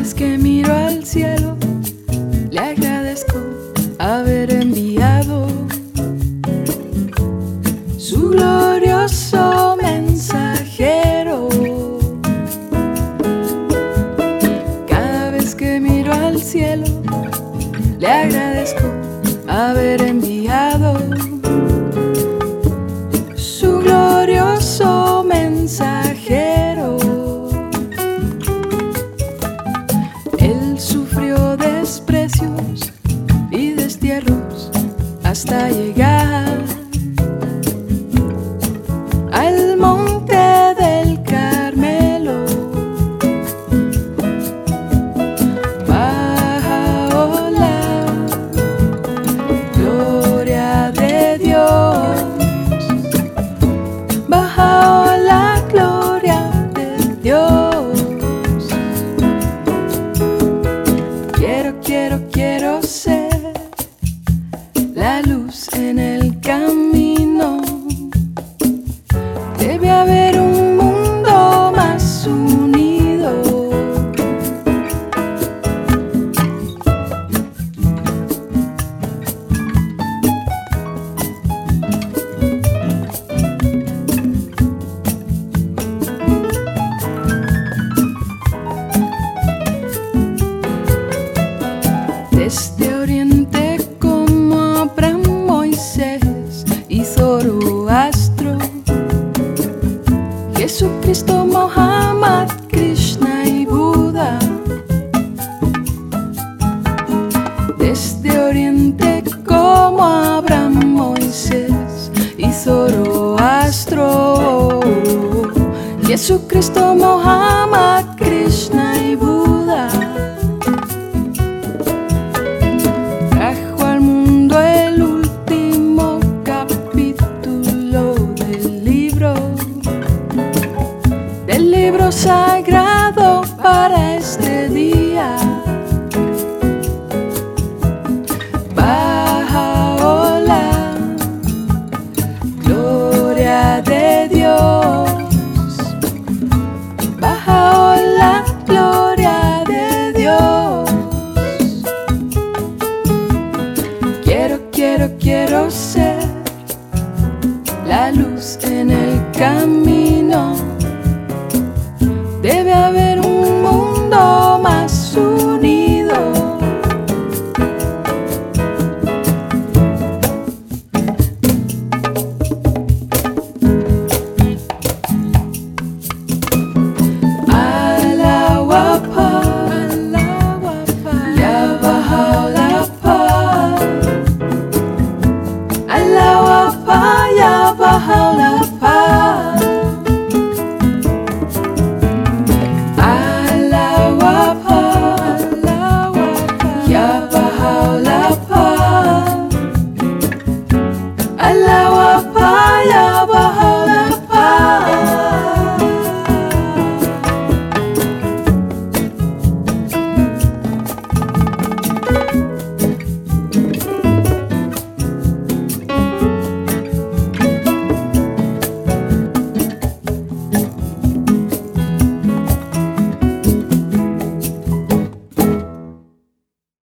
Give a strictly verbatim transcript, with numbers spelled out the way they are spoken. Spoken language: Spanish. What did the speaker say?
vez que miro al cielo, le agradezco haber enviado su glorioso mensajero. Cada vez que miro al cielo, le agradezco haber enviado su glorioso mensajero. Él sufrió desprecios y destierros hasta llegar al monte del Carmelo. Bajo la gloria de Dios, bajo la gloria de Dios. Quiero, quiero, quiero ser la luz en el camino. Debe haber un mundo más unido. Desde Oriente como Abraham, Moisés y Zoroastro, Jesucristo, Mohammed, Krishna y Buda. Desde Oriente como Abraham, Moisés y Zoroastro, Jesucristo, Mohammed, Krishna y Buda. Trajo al mundo el último capítulo del libro del libro sagrado para este